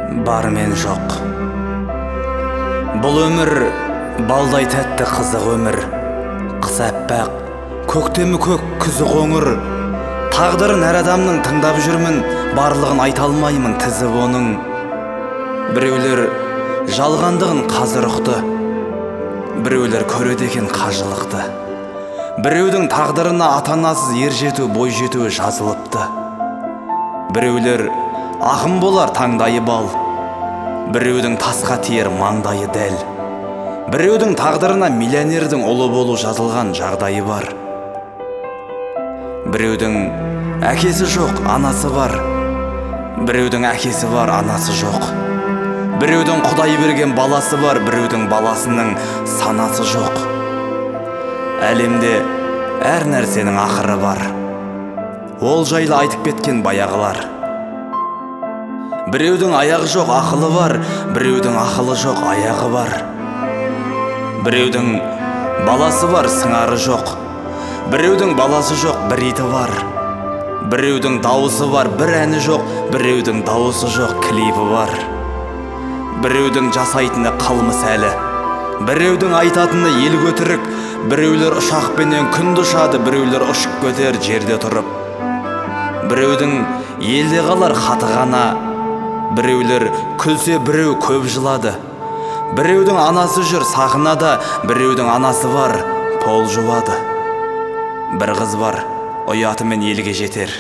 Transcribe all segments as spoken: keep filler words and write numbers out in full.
бар мен жоқ. Бұл өмір балдай тәтті қызық өмір. Қыс әппақ, көктемі көк, күзі қоңыр. Тағдырын әр адамның тыңдап жүрмін, барлығын айта алмаймын тізіп оның. Біреулер жалғандығын қазір ұқты, біреулер көреді екен қажылықты. Біреудің тағдырына ата-анасыз ер жету, бой жетуі жазылыпты. Біреулер ақын болар таңдайы бал, біреудің тасқа тиер маңдайы дәл. Біреудің тағдырына миллионердің ұлы болу жазылған жағдайы бар. Біреудің әкесі жоқ, анасы бар. Біреудің әкесі бар, анасы жоқ. Біреудің Құдай берген баласы бар, біреудің баласының санасы жоқ. Әлемде әр нәрсенің ақыры бар. Ол жайлы айтып кеткен баяғылар. Біреудің аяғы жоқ, ақылы бар, біреудің ақылы жоқ, аяғы бар. Біреудің баласы бар, сыңары жоқ. Біреудің баласы жоқ, бір иті бар. Біреудің дауысы бар, бір әні жоқ, біреудің дауысы жоқ, клипі бар. Біреудің жасайтыны қылмыс әлі, біреудің айтатыны ел көтірік. Біреулер ұшақпенен күнді ұшады, біреулер ұшып көтер жерде тұрып. Біреудің елде қалар хаты ғана, біреулер күлсе біреу көп жылады. Біреудің анасы жүр сақинада, біреудің анасы бар пол жуады. Бір қыз бар, ұятымен елге жетер.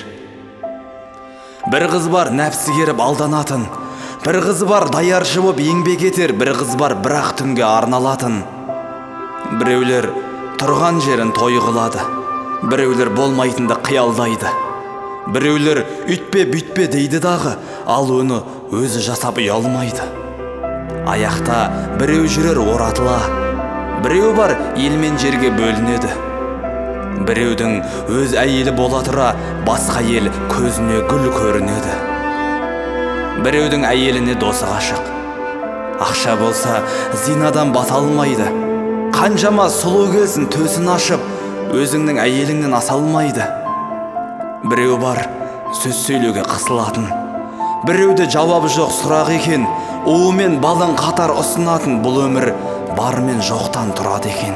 Бір қыз бар, нәпсі керіп алданатын. Бір қыз бар, даяршы боп еңбек етер. Бір қыз бар, бірақ түнге арналатын. Біреулер тұрған жерін той қылады, біреулер болмайтынды қиялдайды. Біреулер үйтпе бүйтпе дейді дағы, ал оны өзі жасап ұялмайды. Аяқта біреу жүрер оратыла, біреу бар елмен жерге бөлінеді. Біреудің өз әйелі бола тұра, басқа ел көзіне гүл көрінеді. Біреудің әйеліне досы ғашық, ақша болса зинадан бата алмайды. Қаншама сұлу келсін төсін ашып, өзіңнің әйеліңнен аса алмайды. Біреу бар сөз сөйлеуге қысылатын, біреуде жауабы жоқ сұрақ екен. Уы мен балын қатар ұсынатын, бұл өмір бар мен жоқтан тұрады екен.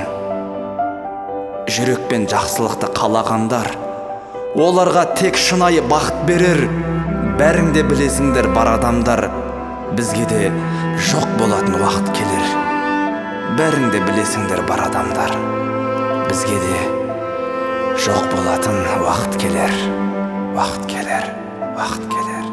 Жүрекпен жақсылықты қалағандар, оларға тек шынайы бақыт берер. Бәрің де білесіңдер бар адамдар, бізге де жоқ болатын уақыт келер. Бәрің де білесіңдер бар адамдар, бізге де жоқ болатын уақыт келер. Уақыт келер, уақыт келер.